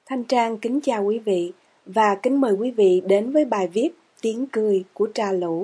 Thanh Trang kính chào quý vị và kính mời quý vị đến với bài viết Tiếng cười của Trà Lũ.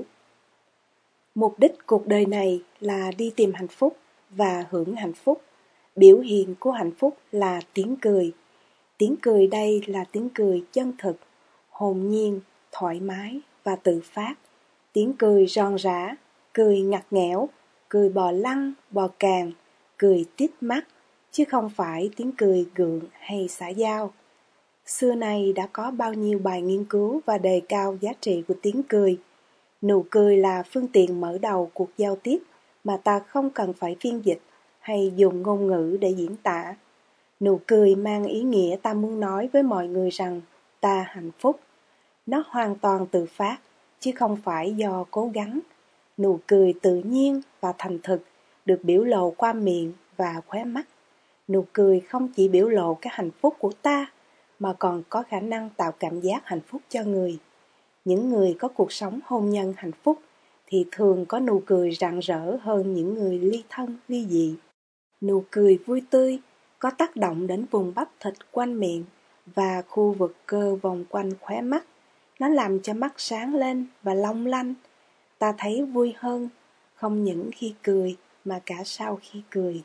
Mục đích cuộc đời này là đi tìm hạnh phúc và hưởng hạnh phúc. Biểu hiện của hạnh phúc là tiếng cười. Tiếng cười đây là tiếng cười chân thực, hồn nhiên, thoải mái và tự phát. Tiếng cười ròn rã, cười ngặt nghẽo, cười bò lăn, bò càng, cười tít mắt, chứ không phải tiếng cười gượng hay xã giao. Xưa nay đã có bao nhiêu bài nghiên cứu và đề cao giá trị của tiếng cười. Nụ cười là phương tiện mở đầu cuộc giao tiếp mà ta không cần phải phiên dịch hay dùng ngôn ngữ để diễn tả. Nụ cười mang ý nghĩa ta muốn nói với mọi người rằng ta hạnh phúc. Nó hoàn toàn tự phát, chứ không phải do cố gắng. Nụ cười tự nhiên và thành thực được biểu lộ qua miệng và khóe mắt. Nụ cười không chỉ biểu lộ cái hạnh phúc của ta, mà còn có khả năng tạo cảm giác hạnh phúc cho người. Những người có cuộc sống hôn nhân hạnh phúc thì thường có nụ cười rạng rỡ hơn những người ly thân, ly dị. Nụ cười vui tươi có tác động đến vùng bắp thịt quanh miệng và khu vực cơ vòng quanh khóe mắt. Nó làm cho mắt sáng lên và long lanh. Ta thấy vui hơn, không những khi cười mà cả sau khi cười.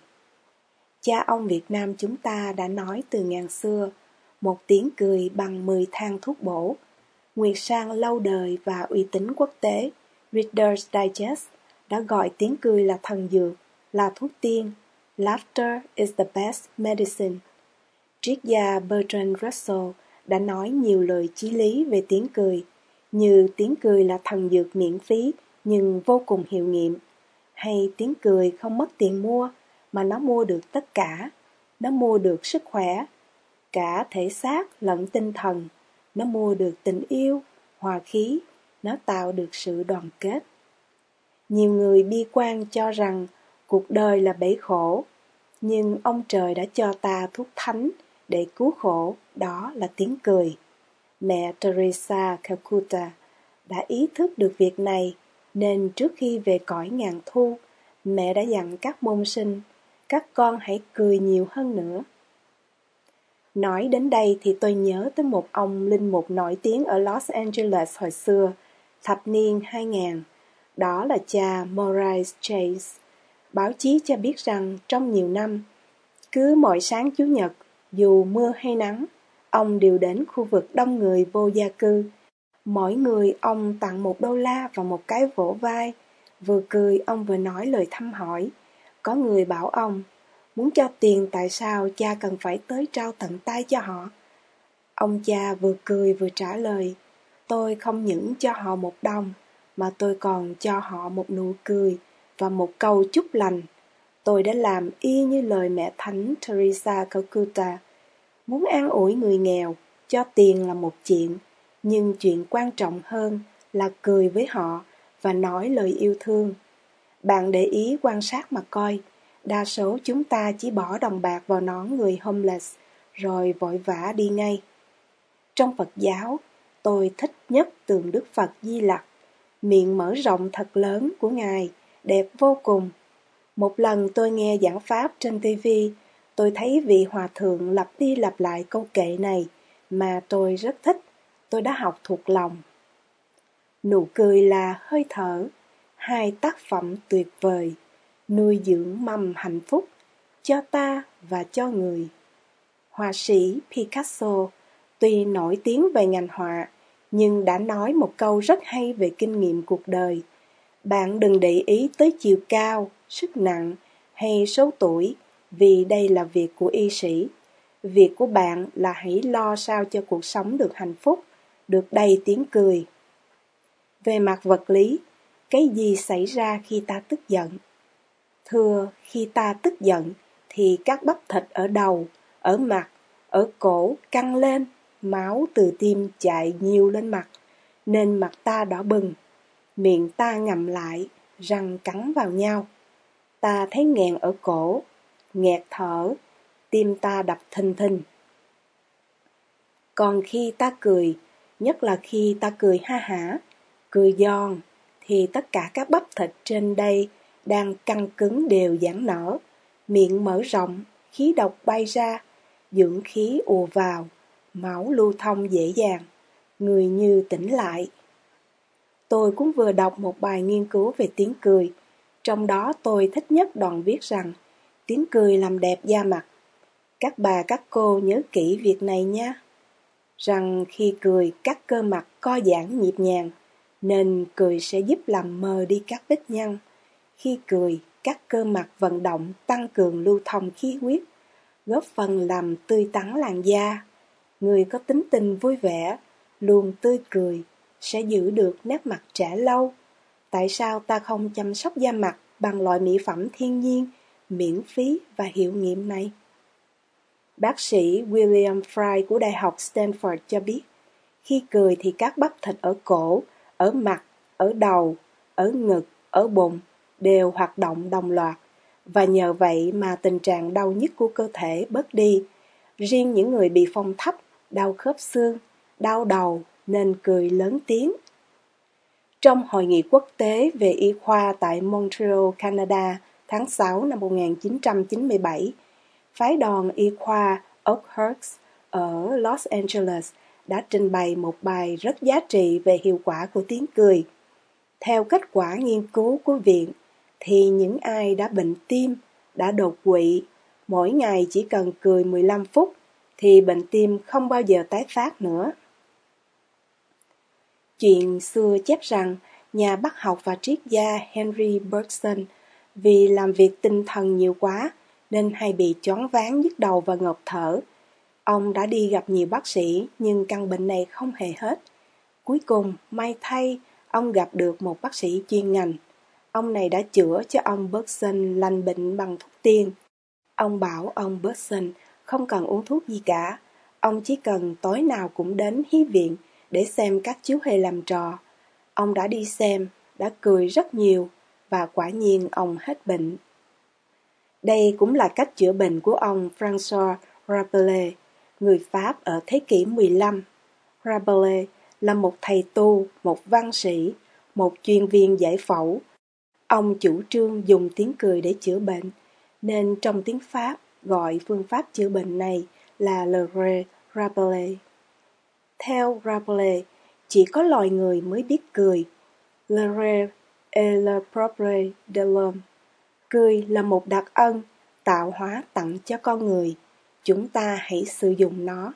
Cha ông Việt Nam chúng ta đã nói từ ngàn xưa, một tiếng cười bằng 10 thang thuốc bổ. Nguyệt sang lâu đời và uy tín quốc tế, Reader's Digest đã gọi tiếng cười là thần dược, là thuốc tiên. Laughter is the best medicine. Triết gia Bertrand Russell đã nói nhiều lời chí lý về tiếng cười, như tiếng cười là thần dược miễn phí nhưng vô cùng hiệu nghiệm, hay tiếng cười không mất tiền mua mà nó mua được tất cả. Nó mua được sức khỏe, cả thể xác lẫn tinh thần. Nó mua được tình yêu, hòa khí. Nó tạo được sự đoàn kết. Nhiều người bi quan cho rằng cuộc đời là bể khổ, nhưng ông trời đã cho ta thuốc thánh để cứu khổ, đó là tiếng cười. Mẹ Teresa Calcutta đã ý thức được việc này, nên trước khi về cõi ngàn thu, mẹ đã dặn các môn sinh, các con hãy cười nhiều hơn nữa. Nói đến đây thì tôi nhớ tới một ông linh mục nổi tiếng ở Los Angeles hồi xưa, thập niên 2000. Đó là cha Maurice Chase. Báo chí cho biết rằng trong nhiều năm, cứ mỗi sáng Chủ nhật, dù mưa hay nắng, ông đều đến khu vực đông người vô gia cư. Mỗi người ông tặng $1 và một cái vỗ vai. Vừa cười ông vừa nói lời thăm hỏi. Có người bảo ông, muốn cho tiền tại sao cha cần phải tới trao tận tay cho họ. Ông cha vừa cười vừa trả lời, tôi không những cho họ $1, mà tôi còn cho họ một nụ cười và một câu chúc lành. Tôi đã làm y như lời mẹ Thánh Teresa Calcutta. Muốn an ủi người nghèo, cho tiền là một chuyện, nhưng chuyện quan trọng hơn là cười với họ và nói lời yêu thương. Bạn để ý quan sát mà coi, đa số chúng ta chỉ bỏ đồng bạc vào nón người homeless, rồi vội vã đi ngay. Trong Phật giáo, tôi thích nhất tượng Đức Phật Di Lặc. Miệng mở rộng thật lớn của Ngài, đẹp vô cùng. Một lần tôi nghe giảng pháp trên TV, tôi thấy vị hòa thượng lặp đi lặp lại câu kệ này mà tôi rất thích. Tôi đã học thuộc lòng. Nụ cười là hơi thở, hai tác phẩm tuyệt vời, nuôi dưỡng mầm hạnh phúc cho ta và cho người. Họa sĩ Picasso tuy nổi tiếng về ngành họa, nhưng đã nói một câu rất hay về kinh nghiệm cuộc đời. Bạn đừng để ý tới chiều cao, sức nặng hay số tuổi, vì đây là việc của y sĩ. Việc của bạn là hãy lo sao cho cuộc sống được hạnh phúc, được đầy tiếng cười. Về mặt vật lý, cái gì xảy ra khi ta tức giận? Thưa, khi ta tức giận thì các bắp thịt ở đầu, ở mặt, ở cổ căng lên, máu từ tim chạy nhiều lên mặt, nên mặt ta đỏ bừng, miệng ta ngậm lại, răng cắn vào nhau. Ta thấy nghẹn ở cổ, nghẹt thở, tim ta đập thình thình. Còn khi ta cười, nhất là khi ta cười ha hả, cười giòn, thì tất cả các bắp thịt trên đây đang căng cứng đều giãn nở, miệng mở rộng, khí độc bay ra, dưỡng khí ùa vào, máu lưu thông dễ dàng, người như tỉnh lại. Tôi cũng vừa đọc một bài nghiên cứu về tiếng cười, trong đó tôi thích nhất đoạn viết rằng tiếng cười làm đẹp da mặt. Các bà các cô nhớ kỹ việc này nhé. Rằng khi cười các cơ mặt co giãn nhịp nhàng, nên cười sẽ giúp làm mờ đi các vết nhăn. Khi cười, các cơ mặt vận động tăng cường lưu thông khí huyết, góp phần làm tươi tắn làn da. Người có tính tình vui vẻ, luôn tươi cười, sẽ giữ được nét mặt trẻ lâu. Tại sao ta không chăm sóc da mặt bằng loại mỹ phẩm thiên nhiên, miễn phí và hiệu nghiệm này? Bác sĩ William Fry của Đại học Stanford cho biết, khi cười thì các bắp thịt ở cổ, ở mặt, ở đầu, ở ngực, ở bụng đều hoạt động đồng loạt, và nhờ vậy mà tình trạng đau nhức của cơ thể bớt đi. Riêng những người bị phong thấp, đau khớp xương, đau đầu nên cười lớn tiếng. Trong Hội nghị quốc tế về y khoa tại Montreal, Canada, tháng 6 năm 1997, phái đoàn y khoa Oakhurst ở Los Angeles đã trình bày một bài rất giá trị về hiệu quả của tiếng cười. Theo kết quả nghiên cứu của viện, thì những ai đã bệnh tim, đã đột quỵ, mỗi ngày chỉ cần cười 15 phút, thì bệnh tim không bao giờ tái phát nữa. Chuyện xưa chép rằng, nhà bác học và triết gia Henry Bergson vì làm việc tinh thần nhiều quá nên hay bị choáng váng nhức đầu và ngộp thở. Ông đã đi gặp nhiều bác sĩ nhưng căn bệnh này không hề hết. Cuối cùng, may thay, ông gặp được một bác sĩ chuyên ngành. Ông này đã chữa cho ông Bergson lành bệnh bằng thuốc tiên. Ông bảo ông Bergson không cần uống thuốc gì cả. Ông chỉ cần tối nào cũng đến hí viện để xem các chú hề làm trò. Ông đã đi xem, đã cười rất nhiều, và quả nhiên ông hết bệnh. Đây cũng là cách chữa bệnh của ông François Rabelais, người Pháp ở thế kỷ 15. Rabelais là một thầy tu, một văn sĩ, một chuyên viên giải phẫu. Ông chủ trương dùng tiếng cười để chữa bệnh, nên trong tiếng Pháp gọi phương pháp chữa bệnh này là le rire Rabelais. Theo Rabelais, chỉ có loài người mới biết cười. Le rire est le propre de l'homme. Cười là một đặc ân, tạo hóa tặng cho con người. Chúng ta hãy sử dụng nó.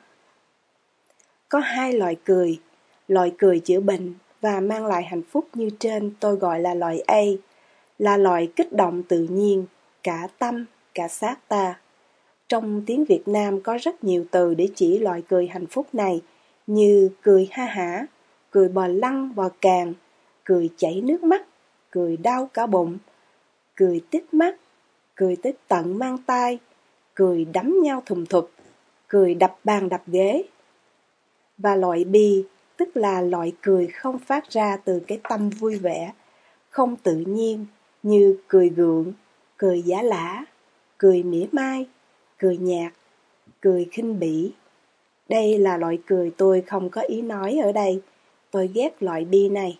Có hai loại cười chữa bệnh và mang lại hạnh phúc như trên tôi gọi là loại A, là loại kích động tự nhiên, cả tâm, cả xác ta. Trong tiếng Việt Nam có rất nhiều từ để chỉ loại cười hạnh phúc này, như cười ha hả, cười bò lăn bò càng, cười chảy nước mắt, cười đau cả bụng, cười tít mắt, cười tới tận mang tai, cười đấm nhau thùm thụp, cười đập bàn đập ghế. Và loại B, tức là loại cười không phát ra từ cái tâm vui vẻ, không tự nhiên, như cười gượng, cười giả lả, cười mỉa mai, cười nhạt, cười khinh bỉ. Đây là loại cười tôi không có ý nói ở đây, tôi ghét loại B này.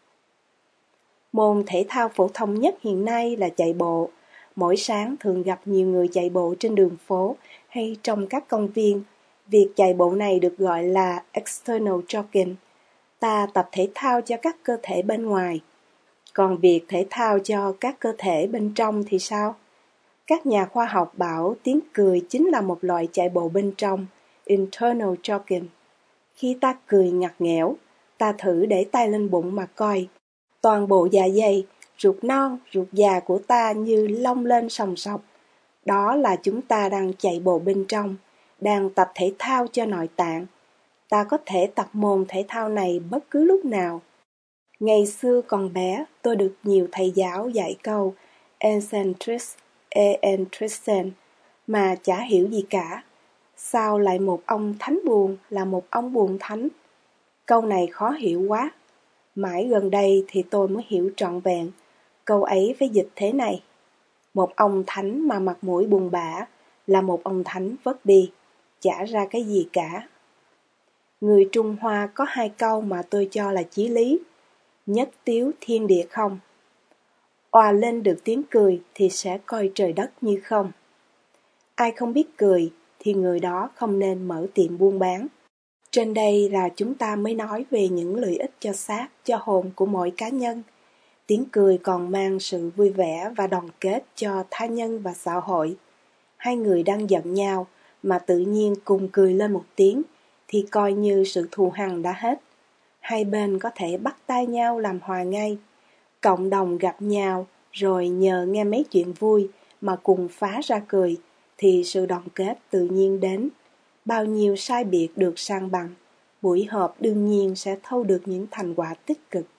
Môn thể thao phổ thông nhất hiện nay là chạy bộ. Mỗi sáng thường gặp nhiều người chạy bộ trên đường phố hay trong các công viên. Việc chạy bộ này được gọi là external jogging. Ta tập thể thao cho các cơ thể bên ngoài. Còn việc thể thao cho các cơ thể bên trong thì sao? Các nhà khoa học bảo tiếng cười chính là một loại chạy bộ bên trong, internal jogging. Khi ta cười ngặt nghẽo, ta thử để tay lên bụng mà coi. Toàn bộ dạ dày, ruột non, ruột già của ta như long lên sòng sọc. Đó là chúng ta đang chạy bộ bên trong, đang tập thể thao cho nội tạng. Ta có thể tập môn thể thao này bất cứ lúc nào. Ngày xưa còn bé, tôi được nhiều thầy giáo dạy câu Encentris et entrisen mà chả hiểu gì cả. Sao lại một ông thánh buồn là một ông buồn thánh? Câu này khó hiểu quá. Mãi gần đây thì tôi mới hiểu trọn vẹn. Câu ấy phải dịch thế này: một ông thánh mà mặt mũi buồn bã là một ông thánh vất đi, chả ra cái gì cả. Người Trung Hoa có hai câu mà tôi cho là chí lý: nhất tiếu thiên địa không. Òa lên được tiếng cười thì sẽ coi trời đất như không. Ai không biết cười thì người đó không nên mở tiệm buôn bán. Trên đây là chúng ta mới nói về những lợi ích cho xác, cho hồn của mỗi cá nhân. Tiếng cười còn mang sự vui vẻ và đoàn kết cho tha nhân và xã hội. Hai người đang giận nhau mà tự nhiên cùng cười lên một tiếng thì coi như sự thù hằn đã hết. Hai bên có thể bắt tay nhau làm hòa ngay, cộng đồng gặp nhau rồi nhờ nghe mấy chuyện vui mà cùng phá ra cười thì sự đoàn kết tự nhiên đến. Bao nhiêu sai biệt được san bằng, buổi họp đương nhiên sẽ thâu được những thành quả tích cực.